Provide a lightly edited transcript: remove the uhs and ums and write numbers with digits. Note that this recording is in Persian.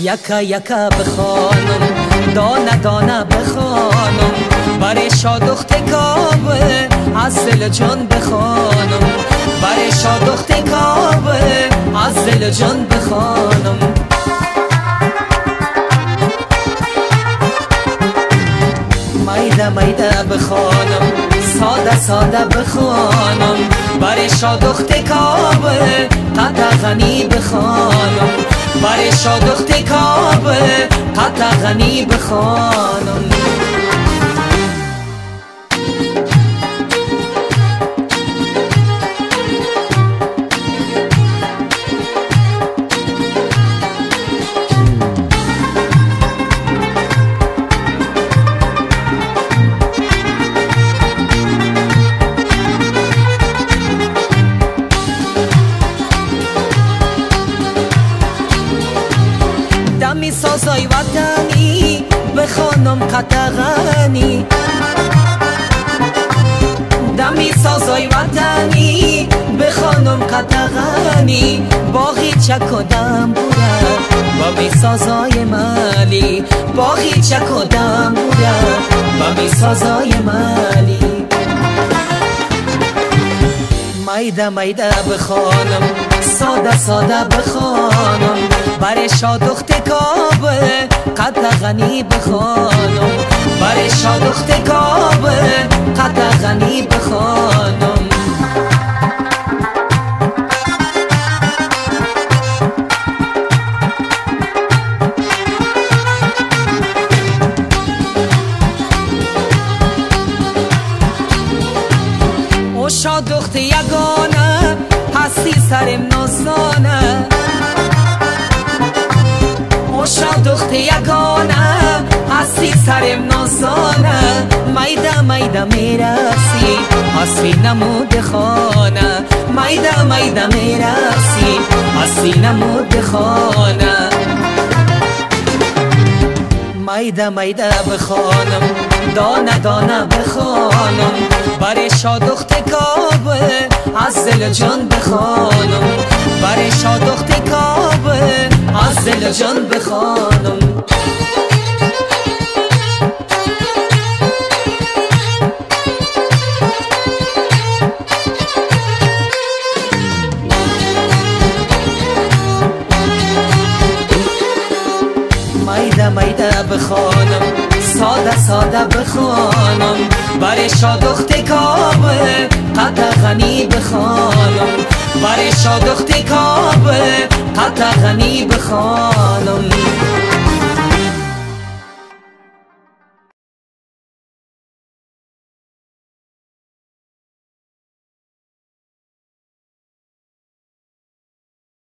یکا یکا بخوانم دانه دانه بخوانم برای شادخت کابه از دل جان بخوانم برای شادخت کابه از دل جان بخوانم میده میده بخوانم ساده ساده بخوانم برای شادخت کابه قطع غنی بخوانم برای شادخت کابه قطع غنی بخوانم دمی سازای وطنی بخوانم قطع غنی دمی سازای وطنی بخوانم قطع غنی باقی چکدم بوده با می سازای مالی باقی چکدم بوده با می سازای مالی میده میده بخوانم ساده ساده بخوانم برای شادخت کابه قطع غنی بخوانم برای شادخت کابه قطع غنی بخوانم او شادخت یگانه هستی سرم نازانه او شادخت یگانه هستی سرم نازانه میده میده میرسی هستی نمود خانه میده میده میرسی هستی نمود خانه میده میده بخوانم دانه دانه بخوانم برای شادخت کابه از دل جان بخوانم برای شادخت کابه از دل جان بخوانم میده میده بخوانم ساده ساده بخوانم برای شادخت کابه قطع غنی بخوانم برای شادخت کابه قطع غنی بخوانم